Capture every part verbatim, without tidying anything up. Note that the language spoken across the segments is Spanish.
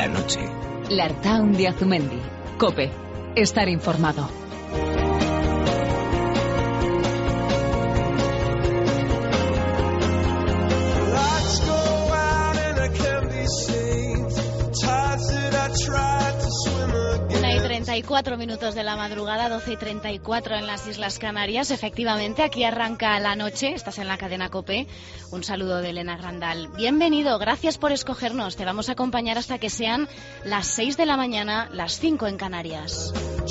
la noche. Lartaun de Azumendi. COPE. Estar informado. treinta y cuatro minutos de la madrugada, doce y treinta y cuatro en las Islas Canarias. Efectivamente, aquí arranca la noche. Estás en la cadena COPE. Un saludo de Elena Grandal. Bienvenido, gracias por escogernos. Te vamos a acompañar hasta que sean las seis de la mañana, las cinco en Canarias.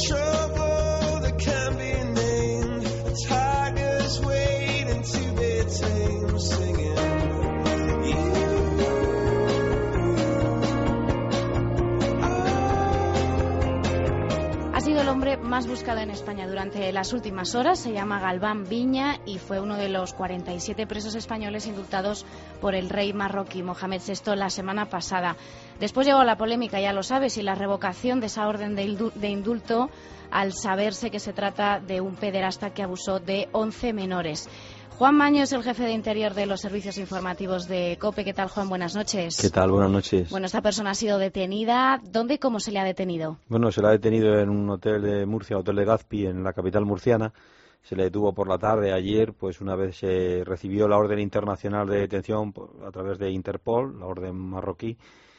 Ha sido el hombre más buscado en España durante las últimas horas. Se llama Galván Viña y fue uno de los cuarenta y siete presos españoles indultados por el rey marroquí Mohamed sexto la semana pasada. Después llegó la polémica, ya lo sabes, y la revocación de esa orden de indulto al saberse que se trata de un pederasta que abusó de once menores. Juan Maño es el jefe de Interior de los servicios informativos de COPE. ¿Qué tal, Juan? Buenas noches. ¿Qué tal? Buenas noches. Bueno, esta persona ha sido detenida. ¿Dónde y cómo se le ha detenido? Bueno, se le ha detenido en un hotel de Murcia, Hotel de Gazpi, en la capital murciana. Se le detuvo por la tarde ayer, pues una vez se recibió la orden internacional de detención a través de Interpol, la orden marroquí,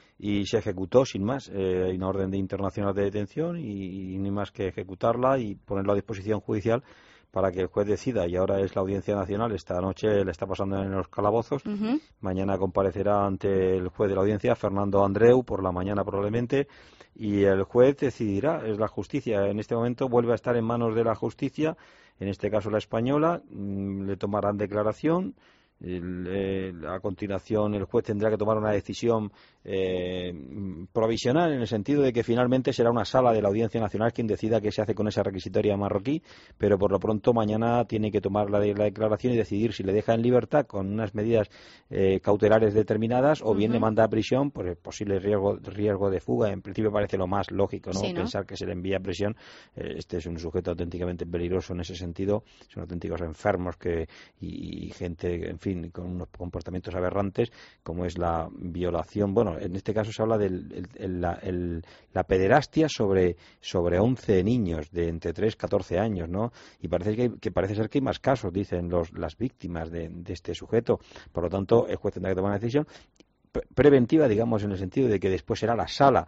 y se ejecutó sin más. Eh, hay una orden de internacional de detención y, y ni más que ejecutarla y ponerla a disposición judicial para que el juez decida, y ahora es la Audiencia Nacional. Esta noche le está pasando en los calabozos. Uh-huh. Mañana comparecerá ante el juez de la Audiencia, Fernando Andreu, por la mañana probablemente, y el juez decidirá. Es la justicia. En este momento vuelve a estar en manos de la justicia, en este caso la española. Le tomarán declaración. El, eh, a continuación el juez tendrá que tomar una decisión eh, provisional, en el sentido de que finalmente será una sala de la Audiencia Nacional quien decida qué se hace con esa requisitoria marroquí, pero por lo pronto mañana tiene que tomar la, de, la declaración y decidir si le deja en libertad con unas medidas eh, cautelares determinadas o bien uh-huh. le manda a prisión por el posible riesgo, riesgo de fuga. En principio parece lo más lógico, ¿no? Sí, ¿no? Pensar que se le envía a prisión. Eh, este es un sujeto auténticamente peligroso en ese sentido. Son auténticos enfermos que y, y gente, en fin, con unos comportamientos aberrantes, como es la violación. Bueno, en este caso se habla de la, el, la pederastia sobre, sobre once niños de entre tres y catorce años, ¿no? Y parece que, que parece ser que hay más casos, dicen los, las víctimas de, de este sujeto. Por lo tanto, el juez tendrá que tomar una decisión preventiva, digamos, en el sentido de que después será la sala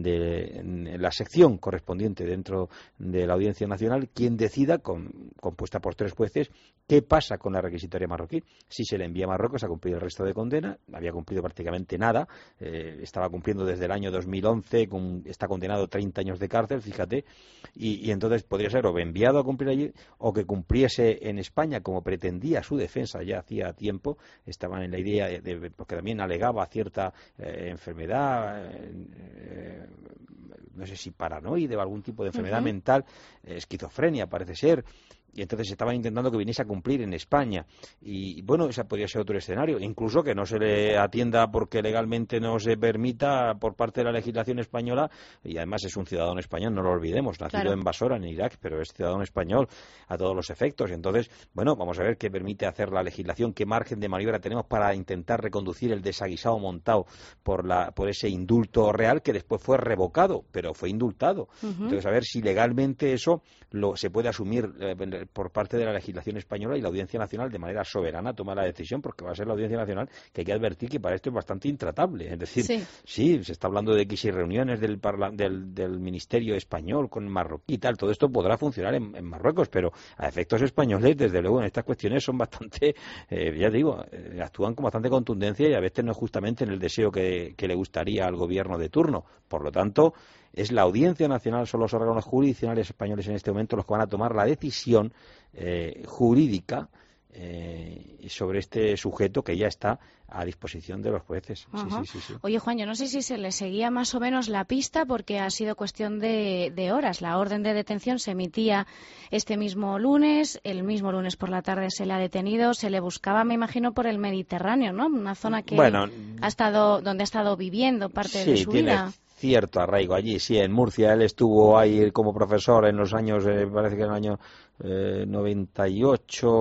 de la sección correspondiente dentro de la Audiencia Nacional quien decida, con, compuesta por tres jueces, qué pasa con la requisitoria marroquí. Si se le envía a Marruecos a cumplir el resto de condena, había cumplido prácticamente nada, eh, estaba cumpliendo desde el año dos mil once, con, está condenado a treinta años de cárcel, fíjate, y, y entonces podría ser o enviado a cumplir allí o que cumpliese en España, como pretendía su defensa ya hacía tiempo. Estaban en la idea de, de porque también alegaba cierta eh, enfermedad, eh, no sé si paranoide o algún tipo de enfermedad uh-huh. mental, eh, esquizofrenia parece ser, y entonces estaban intentando que viniese a cumplir en España. Y bueno, ese podría ser otro escenario, incluso que no se le atienda porque legalmente no se permita por parte de la legislación española, y además es un ciudadano español, no lo olvidemos, nacido claro. en Basora, en Irak, pero es ciudadano español a todos los efectos. Entonces, bueno, vamos a ver qué permite hacer la legislación, qué margen de maniobra tenemos para intentar reconducir el desaguisado montado por la por ese indulto real que después fue revocado, pero fue indultado. Uh-huh. Entonces, a ver si legalmente eso lo se puede asumir eh, por parte de la legislación española, y la Audiencia Nacional de manera soberana toma la decisión, porque va a ser la Audiencia Nacional que hay que advertir que para esto es bastante intratable. Es decir, sí, sí se está hablando de que si reuniones del, parla, del, del Ministerio español con marroquí y tal, todo esto podrá funcionar en, en Marruecos, pero a efectos españoles, desde luego, en estas cuestiones son bastante, eh, ya digo, eh, actúan con bastante contundencia y a veces no es justamente en el deseo que, que le gustaría al gobierno de turno. Por lo tanto, es la Audiencia Nacional, son los órganos jurisdiccionales españoles en este momento los que van a tomar la decisión eh, jurídica eh, sobre este sujeto que ya está a disposición de los jueces. Sí, sí, sí, sí. Oye, Juan, yo no sé si se le seguía más o menos la pista, porque ha sido cuestión de, de horas. La orden de detención se emitía este mismo lunes, el mismo lunes por la tarde se le ha detenido, se le buscaba, me imagino, por el Mediterráneo, ¿no? Una zona que bueno, ha estado, donde ha estado viviendo parte sí, de su tiene... vida. Cierto arraigo allí, sí, en Murcia. Él estuvo ahí como profesor en los años, eh, parece que en el año eh, noventa y ocho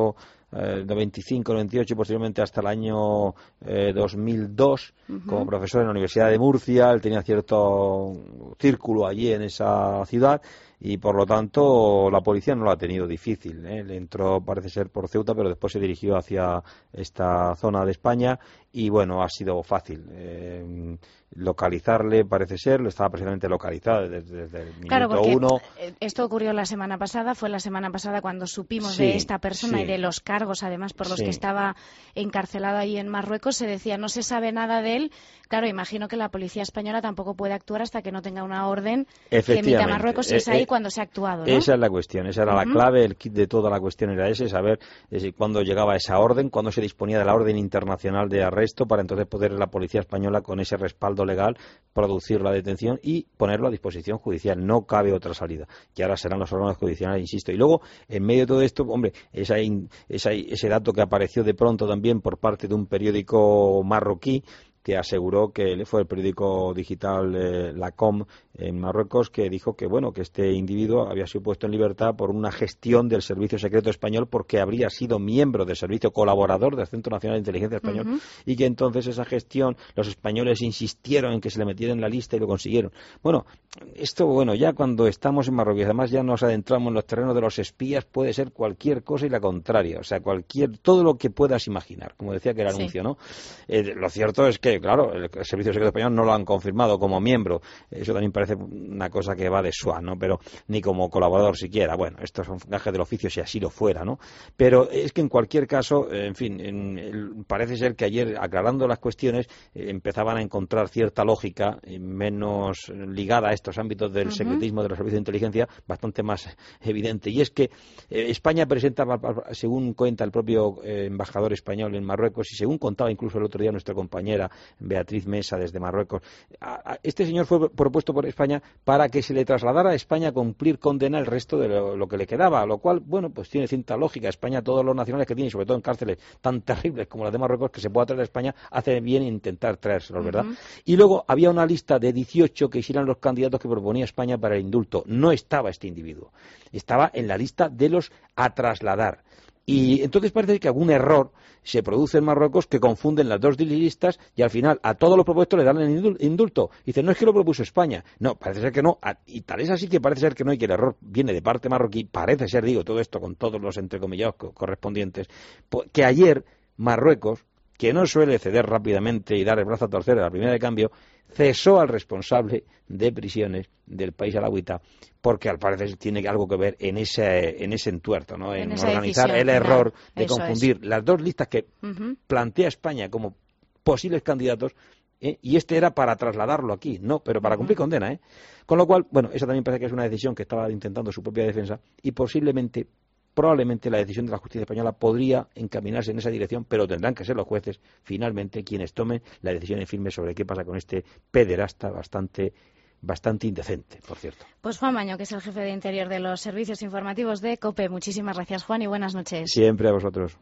eh, noventa y cinco, noventa y ocho y posteriormente hasta el año eh, dos mil dos uh-huh. como profesor en la Universidad de Murcia. Él tenía cierto círculo allí en esa ciudad y por lo tanto la policía no lo ha tenido difícil, ¿eh? Le entró, parece ser, por Ceuta, pero después se dirigió hacia esta zona de España y bueno, ha sido fácil eh, localizarle, parece ser, lo estaba precisamente localizado desde, desde el minuto claro, porque uno. Esto ocurrió la semana pasada, fue la semana pasada cuando supimos sí, de esta persona sí. y de los cargos, además, por los sí. que estaba encarcelado ahí en Marruecos. Se decía, no se sabe nada de él. Claro, imagino que la policía española tampoco puede actuar hasta que no tenga una orden que emita Marruecos, y es ahí eh, cuando se ha actuado, ¿no? Esa es la cuestión, esa era uh-huh. la clave, el kit de toda la cuestión era ese, saber eh, cuándo llegaba esa orden, cuándo se disponía de la orden internacional de arresto, para entonces poder la policía española, con ese respaldo legal, producir la detención y ponerlo a disposición judicial. No cabe otra salida. Y ahora serán los órganos judiciales, insisto. Y luego, en medio de todo esto, hombre, esa, esa, ese dato que apareció de pronto también por parte de un periódico marroquí, que aseguró que fue el periódico digital eh, La Com en Marruecos, que dijo que bueno que este individuo había sido puesto en libertad por una gestión del Servicio Secreto Español, porque habría sido miembro del servicio, colaborador del Centro Nacional de Inteligencia Español, uh-huh. y que entonces esa gestión los españoles insistieron en que se le metiera en la lista y lo consiguieron. Bueno, esto bueno ya cuando estamos en Marruecos, además ya nos adentramos en los terrenos de los espías, puede ser cualquier cosa y la contraria, o sea, cualquier todo lo que puedas imaginar, como decía que el sí. anuncio, ¿no? Eh, lo cierto es que claro, el Servicio Secreto Español no lo han confirmado como miembro, eso también parece una cosa que va de suave, ¿no? Pero ni como colaborador siquiera. Bueno, esto es un gaje del oficio si así lo fuera, ¿no? Pero es que en cualquier caso, en fin, en, el, parece ser que ayer, aclarando las cuestiones, eh, empezaban a encontrar cierta lógica, eh, menos ligada a estos ámbitos del uh-huh. secretismo de los servicios de inteligencia, bastante más evidente. Y es que eh, España presenta, según cuenta el propio eh, embajador español en Marruecos, y según contaba incluso el otro día nuestra compañera Beatriz Mesa desde Marruecos, este señor fue propuesto por España para que se le trasladara a España a cumplir condena el resto de lo, lo que le quedaba, lo cual, bueno, pues tiene cierta lógica. España, todos los nacionales que tiene, sobre todo en cárceles tan terribles como las de Marruecos, que se pueda traer a España, hace bien intentar traérselos, ¿verdad? Uh-huh. Y luego había una lista de dieciocho que eran los candidatos que proponía España para el indulto. No estaba este individuo, estaba en la lista de los a trasladar. Y entonces parece que algún error se produce en Marruecos, que confunden las dos listas y al final a todos los propuestos le dan el indulto. Dicen, no es que lo propuso España. No, parece ser que no. Y tal es así que parece ser que no, y que el error viene de parte marroquí. Parece ser, digo, todo esto con todos los entrecomillados correspondientes, que ayer Marruecos, que no suele ceder rápidamente y dar el brazo a torcer a la primera de cambio, cesó al responsable de prisiones del país alauita, porque al parecer tiene algo que ver en ese, en ese entuerto, ¿no? En, en organizar el error final, de confundir es. las dos listas que uh-huh. plantea España como posibles candidatos, ¿eh? Y este era para trasladarlo aquí, no, pero para uh-huh. cumplir condena, ¿eh? Con lo cual, bueno, esa también parece que es una decisión que estaba intentando su propia defensa, y posiblemente probablemente la decisión de la justicia española podría encaminarse en esa dirección, pero tendrán que ser los jueces finalmente quienes tomen la decisión en firme sobre qué pasa con este pederasta bastante bastante indecente, por cierto. Pues Juan Maño, que es el jefe de Interior de los servicios informativos de COPE. Muchísimas gracias, Juan, y buenas noches. Siempre a vosotros.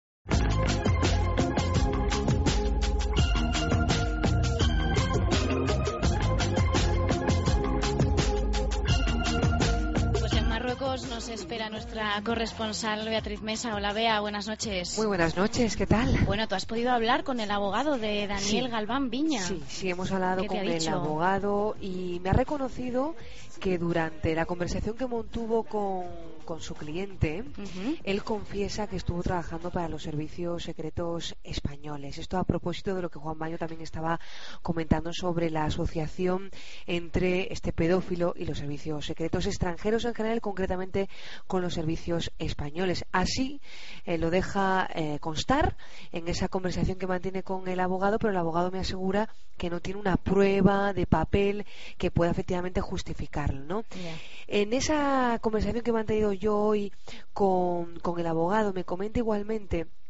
Nos espera nuestra corresponsal Beatriz Mesa. Hola, Bea, buenas noches. Muy buenas noches, ¿qué tal? Bueno, tú has podido hablar con el abogado de Daniel sí. Galván Viña. Sí, sí, hemos hablado con el abogado y me ha reconocido que durante la conversación que mantuvo con, con su cliente, uh-huh. él confiesa que estuvo trabajando para los servicios secretos españoles. Esto a propósito de lo que Juan Maño también estaba comentando sobre la asociación entre este pedófilo y los servicios secretos extranjeros en general, concretamente con los servicios españoles. Así eh, lo deja eh, constar en esa conversación que mantiene con el abogado, pero el abogado me asegura que no tiene una prueba de papel que pueda efectivamente justificarlo, ¿no? Yeah. En esa conversación que he mantenido yo hoy con, con el abogado, me comenta igualmente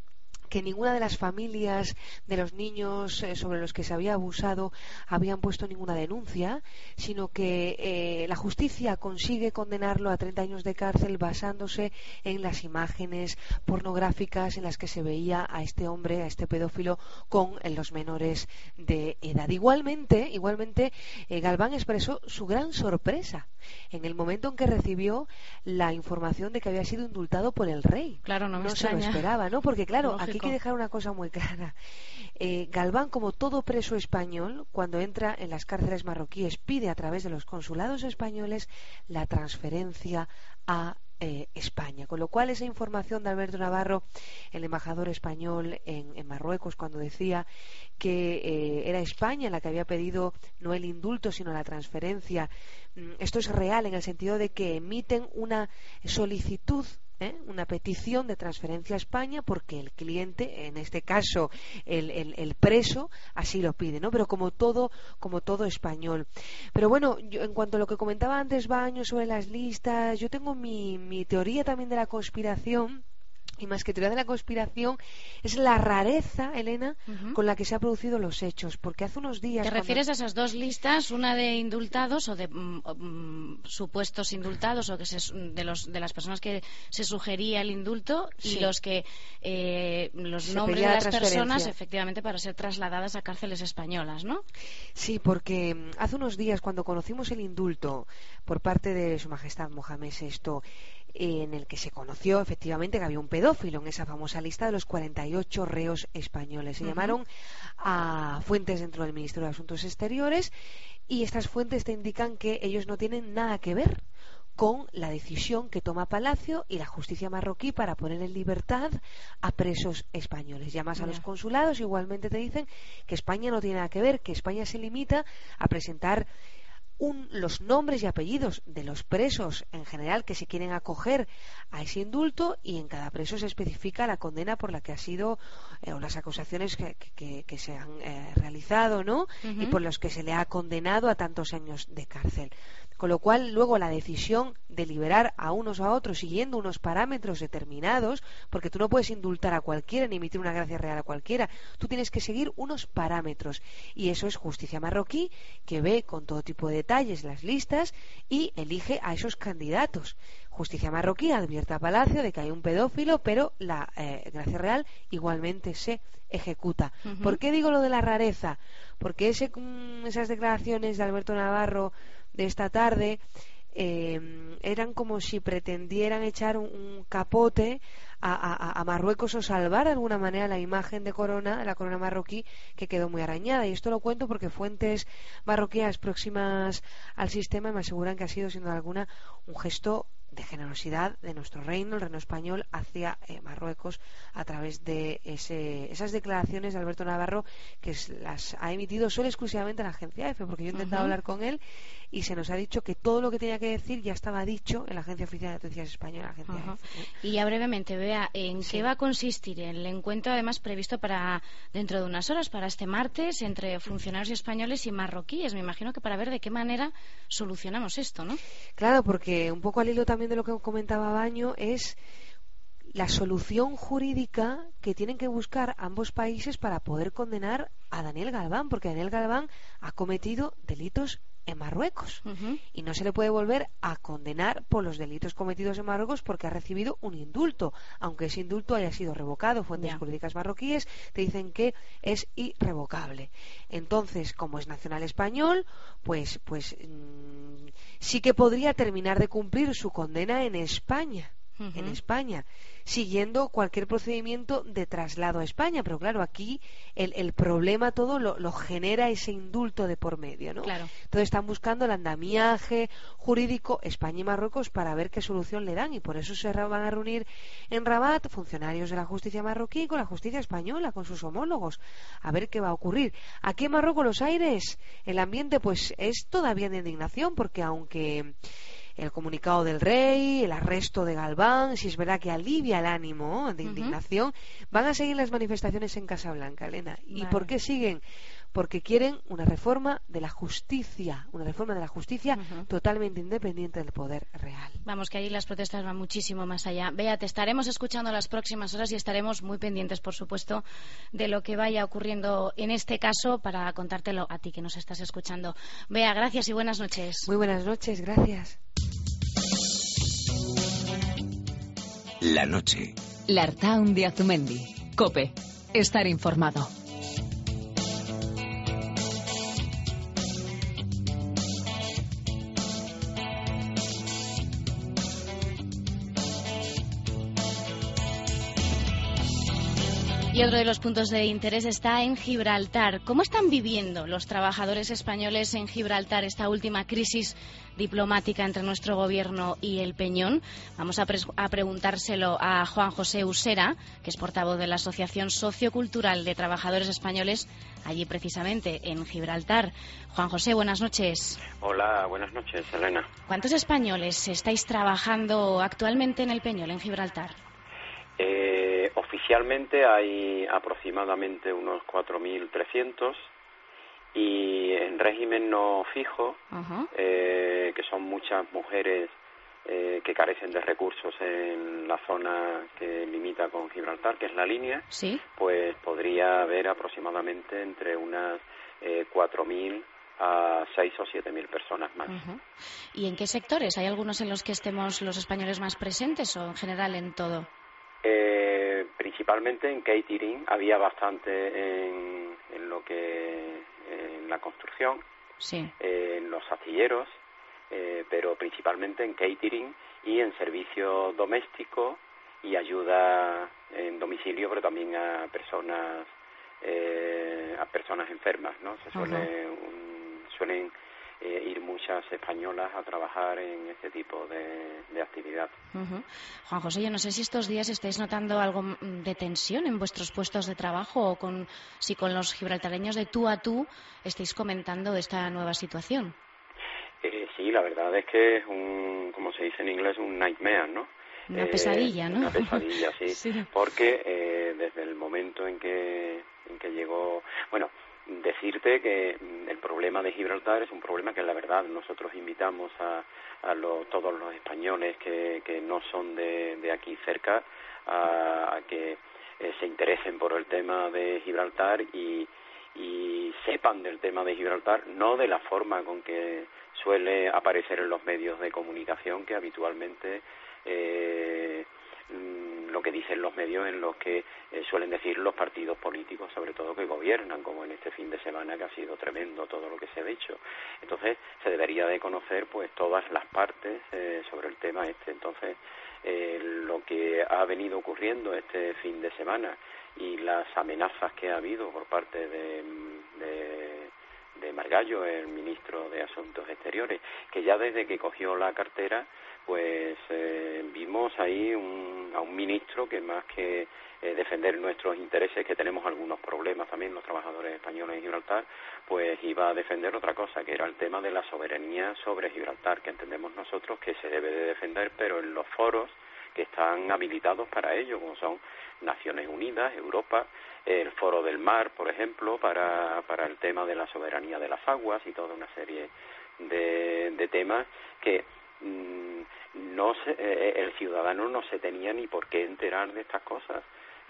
que ninguna de las familias de los niños eh, sobre los que se había abusado habían puesto ninguna denuncia, sino que eh, la justicia consigue condenarlo a treinta años de cárcel basándose en las imágenes pornográficas en las que se veía a este hombre, a este pedófilo, con eh, los menores de edad. Igualmente, igualmente eh, Galván expresó su gran sorpresa en el momento en que recibió la información de que había sido indultado por el rey. Claro, no me no se lo extraña. esperaba, ¿no? Porque claro, Lógico. aquí hay que dejar una cosa muy clara. Eh, Galván, como todo preso español, cuando entra en las cárceles marroquíes, pide a través de los consulados españoles la transferencia a Eh, España, con lo cual esa información de Alberto Navarro, el embajador español en, en Marruecos, cuando decía que eh, era España la que había pedido no el indulto sino la transferencia, esto es real en el sentido de que emiten una solicitud, ¿eh? una petición de transferencia a España porque el cliente, en este caso el, el, el preso, así lo pide, ¿no? Pero como todo, como todo español. Pero bueno, yo, en cuanto a lo que comentaba antes Baño sobre las listas, yo tengo mi, mi teoría también de la conspiración. Y más que teoría de la conspiración, es la rareza, Elena, uh-huh. con la que se han producido los hechos. Porque hace unos días... ¿Te cuando... refieres a esas dos listas? Una de indultados o de mm, mm, supuestos indultados, o que se, de, los, de las personas que se sugería el indulto, sí. y los que eh, los se nombres de las personas, transferencia. efectivamente, para ser trasladadas a cárceles españolas, ¿no? Sí, porque hace unos días, cuando conocimos el indulto por parte de Su Majestad Mohamed sexto, en el que se conoció efectivamente que había un pedófilo en esa famosa lista de los cuarenta y ocho reos españoles. Se uh-huh. llamaron a fuentes dentro del Ministerio de Asuntos Exteriores y estas fuentes te indican que ellos no tienen nada que ver con la decisión que toma Palacio y la justicia marroquí para poner en libertad a presos españoles. Llamas a los consulados, igualmente te dicen que España no tiene nada que ver, que España se limita a presentar Un, los nombres y apellidos de los presos en general que se quieren acoger a ese indulto, y en cada preso se especifica la condena por la que ha sido eh, o las acusaciones que, que, que se han eh, realizado, ¿no? Uh-huh. Y por los que se le ha condenado a tantos años de cárcel. Con lo cual, luego la decisión de liberar a unos o a otros siguiendo unos parámetros determinados, porque tú no puedes indultar a cualquiera ni emitir una gracia real a cualquiera, tú tienes que seguir unos parámetros, y eso es justicia marroquí, que ve con todo tipo de detalles las listas y elige a esos candidatos. Justicia marroquí advierte a Palacio de que hay un pedófilo, pero la eh, gracia real igualmente se ejecuta. Uh-huh. ¿Por qué digo lo de la rareza? Porque ese, esas declaraciones de Alberto Navarro de esta tarde eh, eran como si pretendieran echar un, un capote a, a, a Marruecos o salvar de alguna manera la imagen de corona, la corona marroquí, que quedó muy arañada. Y esto lo cuento porque fuentes marroquíes próximas al sistema me aseguran que ha sido, sin duda alguna, un gesto de generosidad de nuestro reino, el reino español, hacia eh, Marruecos, a través de ese, esas declaraciones de Alberto Navarro, que es, las ha emitido solo exclusivamente la agencia EFE, porque yo he intentado uh-huh. hablar con él y se nos ha dicho que todo lo que tenía que decir ya estaba dicho en la Agencia Oficial de Noticias Española, la agencia uh-huh. EFE. Y ya brevemente, Bea, ¿en sí. qué va a consistir el encuentro, además previsto para dentro de unas horas, para este martes, entre funcionarios españoles y marroquíes? Me imagino que para ver de qué manera solucionamos esto, ¿no? Claro, porque un poco al hilo también de lo que comentaba Baño, es la solución jurídica que tienen que buscar ambos países para poder condenar a Daniel Galván, porque Daniel Galván ha cometido delitos en Marruecos uh-huh. y no se le puede volver a condenar por los delitos cometidos en Marruecos porque ha recibido un indulto, aunque ese indulto haya sido revocado. Fuentes yeah. jurídicas marroquíes te dicen que es irrevocable. Entonces, como es nacional español, pues, pues mmm, sí que podría terminar de cumplir su condena en España. Uh-huh. en España, siguiendo cualquier procedimiento de traslado a España, pero claro, aquí el, el problema todo lo, lo genera ese indulto de por medio, ¿no? Claro. Entonces están buscando el andamiaje jurídico España y Marruecos para ver qué solución le dan, y por eso se van a reunir en Rabat funcionarios de la justicia marroquí con la justicia española, con sus homólogos, a ver qué va a ocurrir. Aquí en Marruecos los aires, el ambiente pues es todavía de indignación, porque aunque el comunicado del rey, el arresto de Galván, si es verdad que alivia el ánimo de indignación, uh-huh. van a seguir las manifestaciones en Casablanca, Elena. ¿Y vale. por qué siguen? porque quieren una reforma de la justicia, una reforma de la justicia uh-huh. totalmente independiente del poder real. Vamos, que ahí las protestas van muchísimo más allá. Bea, te estaremos escuchando las próximas horas y estaremos muy pendientes, por supuesto, de lo que vaya ocurriendo en este caso para contártelo a ti que nos estás escuchando. Bea, gracias y buenas noches. Muy buenas noches, gracias. La noche. L'Artaun de Azumendi. COPE. Estar informado. Y otro de los puntos de interés está en Gibraltar. ¿Cómo están viviendo los trabajadores españoles en Gibraltar esta última crisis diplomática entre nuestro gobierno y el Peñón? Vamos a, pre- a preguntárselo a Juan José Usera, que es portavoz de la Asociación Sociocultural de Trabajadores Españoles, allí precisamente en Gibraltar. Juan José, buenas noches. Hola, buenas noches, Elena. ¿Cuántos españoles estáis trabajando actualmente en el Peñón, en Gibraltar? Eh, oficialmente hay aproximadamente unos cuatro mil trescientos y en régimen no fijo, uh-huh. eh, que son muchas mujeres eh, que carecen de recursos en la zona que limita con Gibraltar, que es la línea, ¿sí? Pues podría haber aproximadamente entre unas eh, cuatro mil a seis o siete mil personas más. Uh-huh. ¿Y en qué sectores? ¿Hay algunos en los que estemos los españoles más presentes o en general en todo? Eh, principalmente en catering, había bastante en, en lo que en la construcción, sí. eh, en los astilleros, eh, pero principalmente en catering y en servicio doméstico y ayuda en domicilio, pero también a personas eh, a personas enfermas, ¿no? Se suele, un, suelen Eh, ir muchas españolas a trabajar en este tipo de, de actividad. Uh-huh. Juan José, yo no sé si estos días estáis notando algo de tensión en vuestros puestos de trabajo o con, si con los gibraltareños de tú a tú estáis comentando esta nueva situación. Eh, sí, la verdad es que es un, como se dice en inglés, un nightmare, ¿no? Una eh, pesadilla, ¿no? Una pesadilla, sí, sí. Porque eh, desde el momento en que, en que llegó, bueno, decirte que el problema de Gibraltar es un problema que la verdad nosotros invitamos a, a lo, todos los españoles que, que no son de, de aquí cerca a, a que eh, se interesen por el tema de Gibraltar y, y sepan del tema de Gibraltar, no de la forma con que suele aparecer en los medios de comunicación, que habitualmente eh, lo que dicen los medios en los que eh, suelen decir los partidos políticos, sobre todo que gobiernan, como en este fin de semana que ha sido tremendo todo lo que se ha dicho. Entonces se debería de conocer pues todas las partes eh, sobre el tema este. Entonces eh, lo que ha venido ocurriendo este fin de semana y las amenazas que ha habido por parte de, de de Margallo, el ministro de Asuntos Exteriores, que ya desde que cogió la cartera, pues eh, vimos ahí un, a un ministro que más que eh, defender nuestros intereses, que tenemos algunos problemas también los trabajadores españoles en Gibraltar, pues iba a defender otra cosa, que era el tema de la soberanía sobre Gibraltar, que entendemos nosotros que se debe de defender, pero en los foros que están habilitados para ello, como son Naciones Unidas, Europa, el Foro del Mar, por ejemplo, para, para el tema de la soberanía de las aguas y toda una serie de, de temas que mmm, no se, eh, el ciudadano no se tenía ni por qué enterar de estas cosas.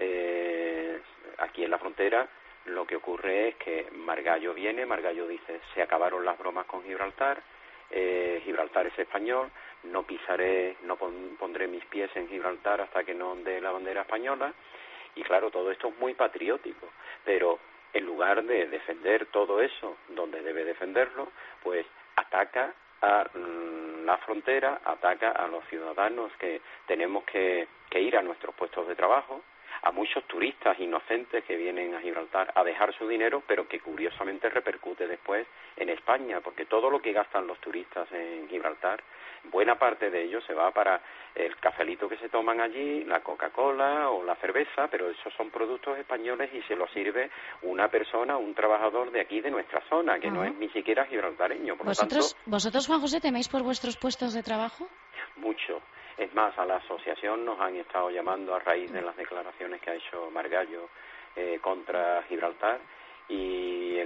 Eh, aquí en la frontera lo que ocurre es que Margallo viene, Margallo dice, se acabaron las bromas con Gibraltar, eh, Gibraltar es español, no pisaré, no pon, pondré mis pies en Gibraltar hasta que no onde la bandera española, y claro, todo esto es muy patriótico, pero en lugar de defender todo eso donde debe defenderlo, pues ataca a mm, la frontera, ataca a los ciudadanos que tenemos que, que ir a nuestros puestos de trabajo, a muchos turistas inocentes que vienen a Gibraltar a dejar su dinero, pero que curiosamente repercute después en España, porque todo lo que gastan los turistas en Gibraltar, buena parte de ello se va para el cafelito que se toman allí, la Coca-Cola o la cerveza, pero esos son productos españoles y se los sirve una persona, un trabajador de aquí, de nuestra zona, que uh-huh. no es ni siquiera gibraltareño. Por ¿Vosotros, lo tanto, ¿Vosotros, Juan José, teméis por vuestros puestos de trabajo? Mucho. Es más, a la asociación nos han estado llamando a raíz de las declaraciones que ha hecho Margallo eh, contra Gibraltar, y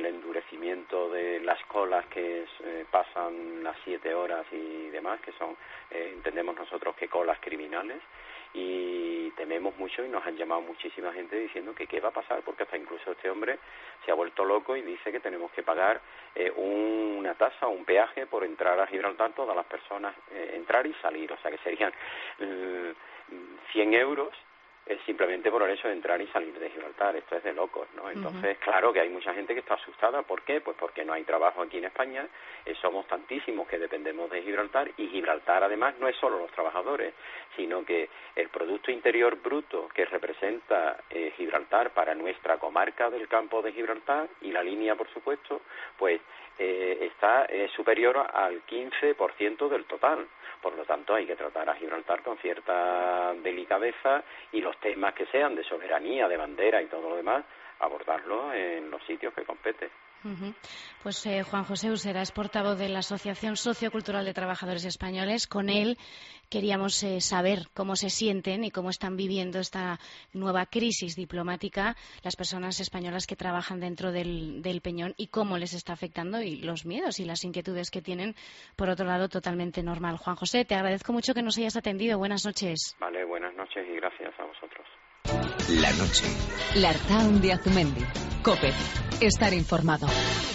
el endurecimiento de las colas que eh, pasan las siete horas y demás, que son, eh, entendemos nosotros que colas criminales, y tememos mucho y nos han llamado muchísima gente diciendo que qué va a pasar, porque hasta incluso este hombre se ha vuelto loco y dice que tenemos que pagar eh, una tasa, un peaje por entrar a Gibraltar, todas las personas, eh, entrar y salir, o sea que serían eh, cien euros eh, simplemente por el hecho de entrar y salir de Gibraltar. Esto es de locos, ¿no? Entonces, uh-huh. claro que hay mucha gente que está asustada. ¿Por qué? Pues porque no hay trabajo aquí en España, eh, somos tantísimos que dependemos de Gibraltar, y Gibraltar además no es solo los trabajadores, sino que el Producto Interior Bruto que representa eh, Gibraltar para nuestra comarca del campo de Gibraltar, y la línea, por supuesto, pues eh, está eh, superior al quince por ciento del total. Por lo tanto, hay que tratar a Gibraltar con cierta delicadeza, y los temas que sean de soberanía, de bandera y todo lo demás, abordarlo en los sitios que compete. Uh-huh. Pues eh, Juan José Usera es portavoz de la Asociación Sociocultural de Trabajadores Españoles. Con él queríamos eh, saber cómo se sienten y cómo están viviendo esta nueva crisis diplomática las personas españolas que trabajan dentro del, del Peñón, y cómo les está afectando, y los miedos y las inquietudes que tienen, por otro lado, totalmente normal. Juan José, te agradezco mucho que nos hayas atendido. Buenas noches. Vale, buenas noches y gracias a vosotros. La noche. L'Artaun de Azumendi. COPE. Estar informado.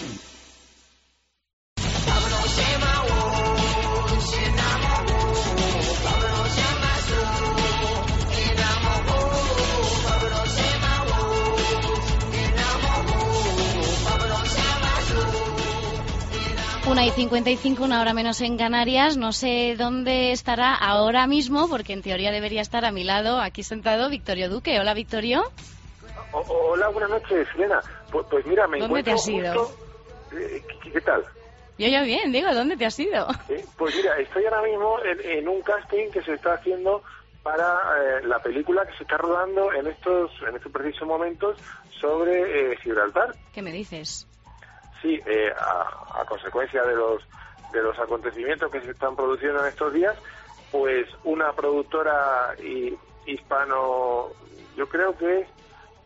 Una y cincuenta y cinco, una hora menos en Canarias. No sé dónde estará ahora mismo, porque en teoría debería estar a mi lado, aquí sentado, Victorio Duque. Hola, Victorio. O, hola, buenas noches, Elena. Pues, pues mira, me ¿Dónde te has ido? Justo... Eh, ¿qué, ¿Qué tal? Yo, yo bien, digo, ¿dónde te has ido? Eh, pues mira, estoy ahora mismo en, en un casting que se está haciendo para eh, la película que se está rodando en estos en estos precisos momentos sobre eh, Gibraltar. ¿Qué me dices? Sí, eh, a, a consecuencia de los de los acontecimientos que se están produciendo en estos días, pues una productora hi, hispano, yo creo que es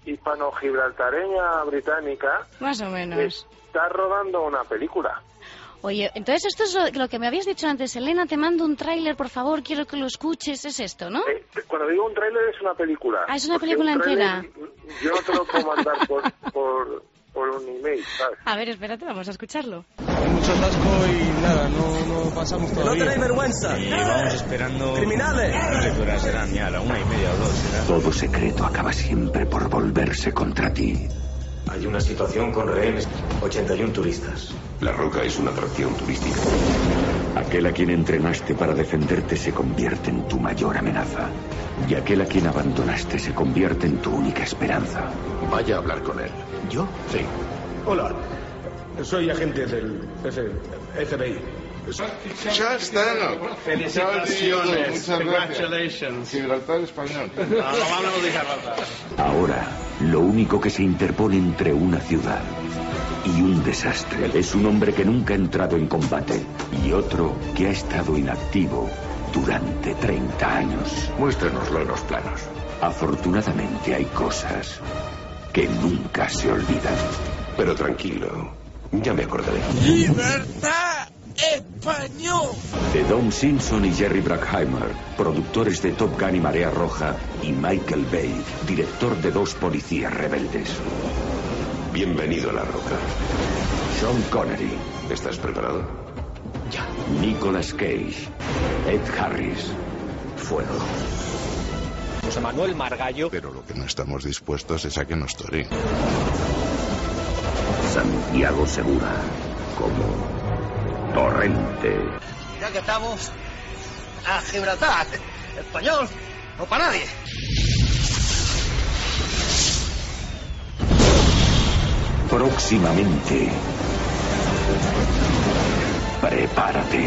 hispano-gibraltareña británica, más o menos, está rodando una película. Oye, entonces esto es lo, lo que me habías dicho antes. Elena, te mando un tráiler, por favor, quiero que lo escuches. Es esto, ¿no? Eh, cuando digo un tráiler es una película. Ah, es una película entera. Yo no te lo puedo mandar por, por, por un email, ¿sabes? A ver, espérate, vamos a escucharlo. Hay mucho atasco y nada, no, no pasamos todavía. ¡No tenéis vergüenza! Y vamos esperando... ¡Criminales! No sé qué hora serán, ya a la una y media o dos, ¿será? Todo secreto acaba siempre por volverse contra ti. Hay una situación con rehenes, ochenta y uno turistas. La Roca es una atracción turística. Aquel a quien entrenaste para defenderte se convierte en tu mayor amenaza. Y aquel a quien abandonaste se convierte en tu única esperanza. Vaya a hablar con él. ¿Yo? Sí. Hola, soy agente del F B I. Charles Tannock. Felicitaciones. Muchas Congratulations. Gibraltar español. No, no vamos a Gibraltar. Ahora, lo único que se interpone entre una ciudad y un desastre es un hombre que nunca ha entrado en combate y otro que ha estado inactivo durante treinta años. Muéstranoslo en los planos. Afortunadamente hay cosas que nunca se olvidan. Pero tranquilo, ya me acordaré. ¡Libertad! ¡Español! De Don Simpson y Jerry Bruckheimer, productores de Top Gun y Marea Roja, y Michael Bay, director de Dos Policías Rebeldes. Bienvenido a La Roca. Sean Connery, ¿estás preparado? Ya. Nicolas Cage, Ed Harris, Fuego. José Manuel Margallo. Pero lo que no estamos dispuestos es a que nos toren. Santiago Segura, como Torrente. Mira que estamos a Gibraltar. Español, no para nadie. Próximamente. Prepárate.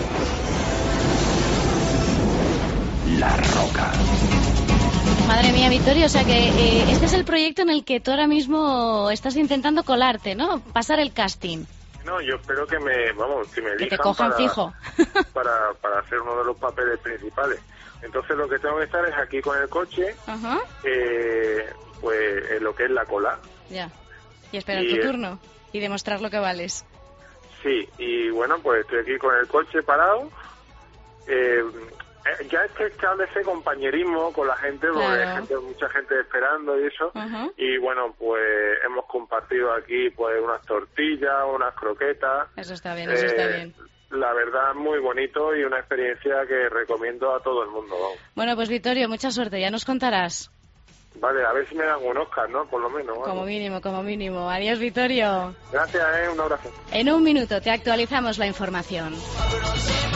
La Roca. Madre mía, Victorio, o sea que eh, este es el proyecto en el que tú ahora mismo estás intentando colarte, ¿no? Pasar el casting. No, yo espero que me, vamos, que me elijan que te cojan para, fijo. para, para hacer uno de los papeles principales. Entonces lo que tengo que estar es aquí con el coche, Ajá. eh, pues en lo que es la cola. Ya. Y esperar y, tu turno. y demostrar lo que vales. Sí, y bueno, pues estoy aquí con el coche parado. Eh, ya es que establece compañerismo con la gente, porque Claro. hay gente, mucha gente esperando y eso. Ujú. Y bueno, pues hemos compartido aquí pues unas tortillas, unas croquetas. Eso está bien, eso está Eh, bien. La verdad, muy bonito y una experiencia que recomiendo a todo el mundo. Vamos. Bueno, pues Vittorio, mucha suerte, ya nos contarás. Vale, a ver si me dan un Oscar, ¿no? Por lo menos. Como vamos. mínimo, como mínimo. Adiós, Vittorio. Gracias, ¿eh? Un abrazo. En un minuto te actualizamos la información.